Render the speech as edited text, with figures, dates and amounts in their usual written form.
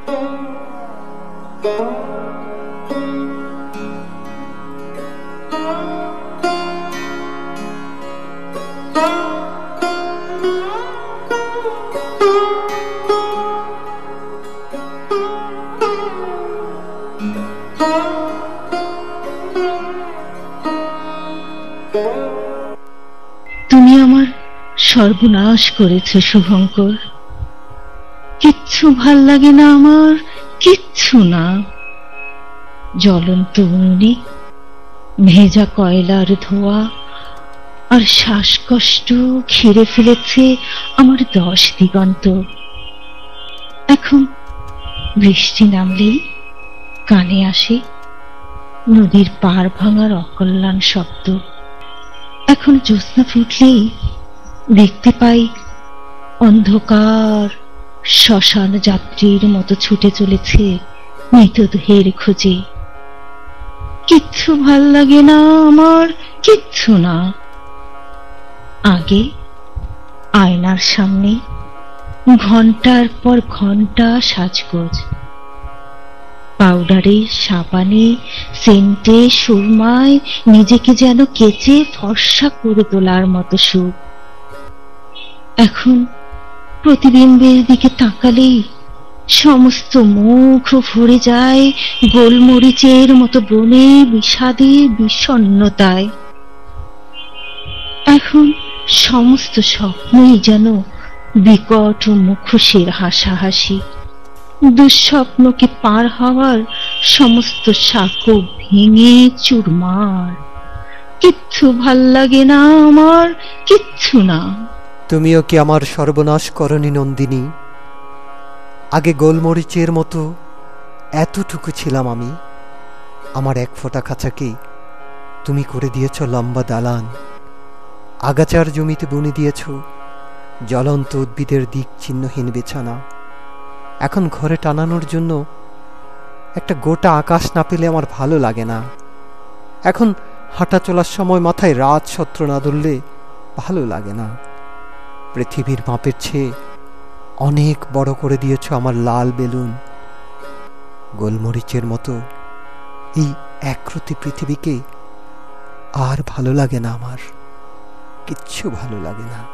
তুমি আমার সর্বনাশ করেছো শুভঙ্কর। কিচ্ছু ভাল লাগে না আমার, কিচ্ছু না। জ্বলন্ত উনুনে ভেজা কয়লার ধোয়া আর শ্বাসকষ্ট ঘিরে ফেলেছে আমার 10 দিগন্ত। এখন বৃষ্টি নামলেই কানে আসে নদীর পার ভাঙার অকল্যাণ শব্দ। এখন জ্যোৎস্না ফুটলেই দেখতে পাই অন্ধকার শ্মশান যাত্রীর মতো ছুটে চলেছে মৃতদেহের খোঁজে। কিচ্ছু ভাল লাগে না আমার, কিচ্ছু না। আগে আয়নার সামনে ঘন্টার পর ঘন্টা সাজগোজ, পাউডারে, সাবানে, সেন্টে, সুরমায় নিজেকে যেন কেচে ফর্সা করে তোলার মতো সুখ। এখন প্রতিবিম্বের দিকে তাকালেই সমস্ত মুখ ভরে যায় গোলমরিচের মতো বনে, বিষাদে, বিষণ্ণতায়। এখন সমস্ত স্বপ্নই যেন বিকট মুখোশের হাসাহাসি। দুঃস্বপ্নকে পার হওয়ার সমস্ত সাঁকো ভেঙে চুরমার। কিচ্ছু ভাল লাগে না আমার, কিচ্ছু না। তুমিও কি আমার সর্বনাশ করনি নন্দিনী? আগে গোলমরিচের মতো এতটুকু ছিলাম আমি। আমার এক ফোঁটা খাঁচাকে তুমি করে দিয়েছ লম্বা দালান, আগাছার জমিতে বুনে দিয়েছ জ্বলন্ত উদ্ভিদের দিক চিহ্নহীন বিছানা। এখন ঘরে টানানোর জন্য একটা গোটা আকাশ না পেলে আমার ভালো লাগে না। এখন হাঁটা চলার সময় মাথায় রাত ছত্র না ধরলে ভালো লাগে না। পৃথিবীর মাপের চেয়ে অনেক বড় করে দিয়েছ আমার লাল বেলুন। গোলমরিচের মতো এই একরতি পৃথিবীকে আর ভালো লাগে না আমার, কিচ্ছু ভালো লাগে না।